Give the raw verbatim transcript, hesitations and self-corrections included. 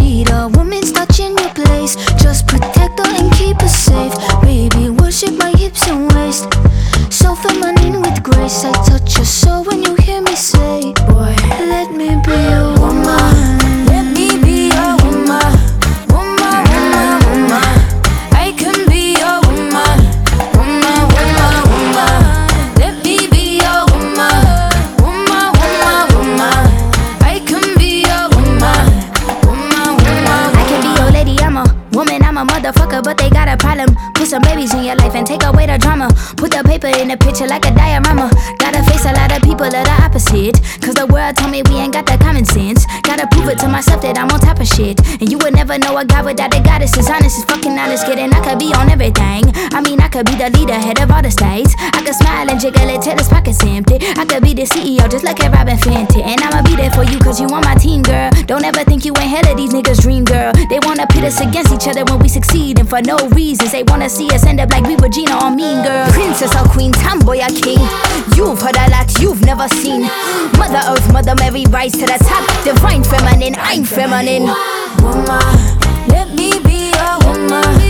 need a woman's touch in your place. Just protect her and keep her safe. Baby, worship my hips and waist. So feminine with grace. I touch your soul when you hear me say, boy, let me be your woman. Let me be your woman. Woman, woman, woman. I can be your woman. Woman, woman, woman. Let me be your woman. Woman, woman, woman. I can be your woman. Woman, woman. I can be your lady, I'm a woman, I'm a motherfucker, but they got a problem. Put some babies in your life and take away the drama. Put the paper in the picture like a diorama. Gotta face a lot of people that are opposite, cause the world told me we ain't got that common sense. Gotta prove it to myself that I'm on top of shit. And you would never know a guy without a goddess. Is honest, is fucking honest, kidding. I could be on everything. I mean, I could be the leader, head of all the states. I could smile and jiggle it till his pockets empty. I could be the C E O just like a Robin Fenty. And I'ma be there for you cause you on my team, girl. Don't ever think you ain't hell of these niggas' dream, girl. They wanna pit us against each other when we succeed, and for no reasons. They wanna see us end up like we were Gina or Mean Girl. Princess or queen, tomboy or king. You've heard a lot you've never seen. Mother Earth, Mother Mary, rise to the top. Divine feminine, I'm feminine. Woman, let me be a woman.